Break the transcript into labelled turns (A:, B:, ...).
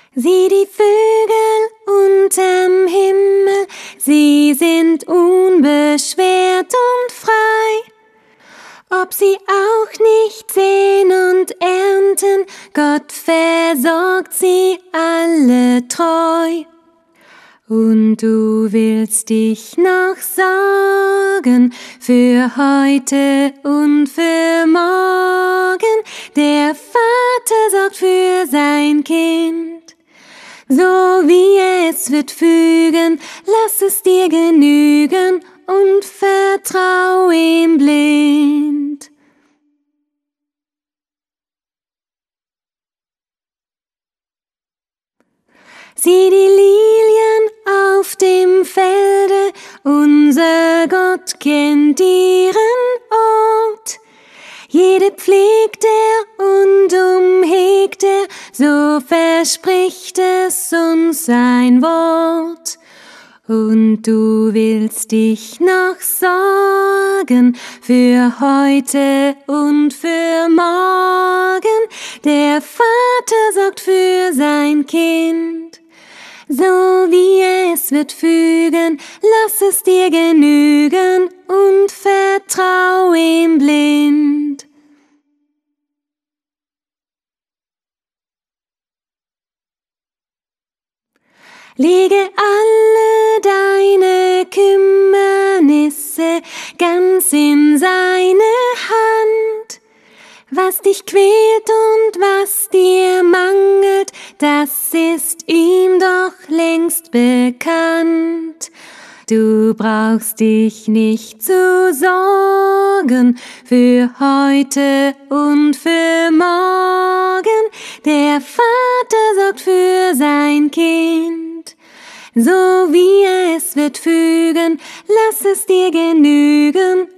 A: Sieh die Vögel unterm Himmel, sie sind unbeschwert und frei. Ob sie auch nicht säen und ernten, Gott versorgt sie alle treu. Und du willst dich noch sorgen für heute und für morgen. Der Vater sorgt für sein Kind. So wie es wird fügen, lass es dir genügen und vertrau ihm blind. Sieh die Lilien auf dem Felde, unser Gott kennt ihren Ort. Jede pflegt er und umhegt er, so verspricht es uns sein Wort. Und du willst dich noch sorgen für heute und für morgen. Der Vater sorgt für sein Kind. So wie es wird fügen, lass es dir genügen und vertrau ihm blind. Lege alle deine Kümmernisse ganz in seine Hand. Was dich quält und was dir mangelt, das ist ihm doch längst bekannt. Du brauchst dich nicht zu sorgen für heute und für morgen. Der Vater sorgt für sein Kind. So wie es wird fügen, lass es dir genügen